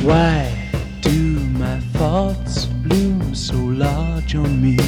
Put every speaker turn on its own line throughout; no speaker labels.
Why do my thoughts loom so large on me?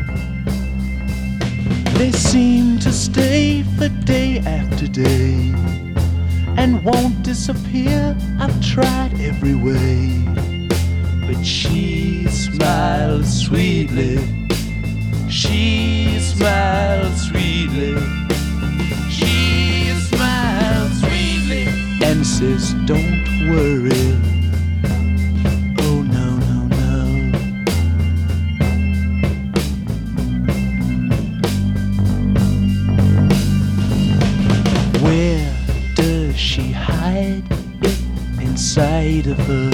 They seem to stay for day after day and won't disappear. I've tried every way, but she smiles sweetly. She smiles sweetly. She smiles sweetly and says, "Don't worry." Oh no, no, no. Where does she hide it inside of her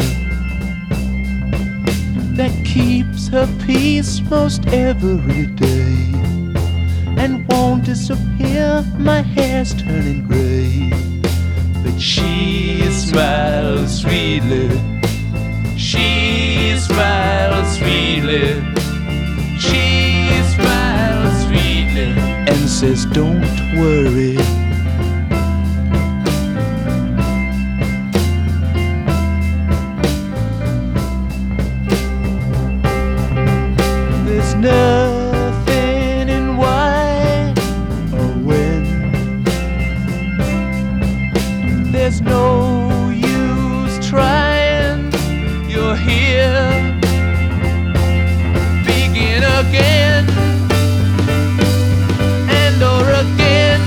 that keeps her peace most every day and won't disappear? My hair's turning gray, but she smiles sweetly. She smiles sweetly. She smiles sweetly and says, "Don't worry." There's nothing in why or when. There's no use trying. You're here. Begin again and or again.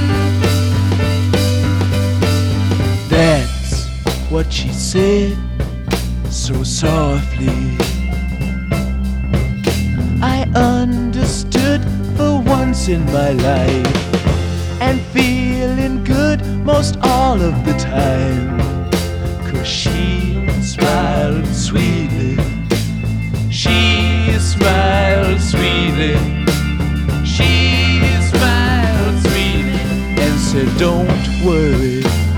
That's what she said so softly. I understood for once in my life, and feeling good most all of the time, 'cause she smiled sweetly. She smiled sweetly. She smiled sweetly and said, "Don't worry."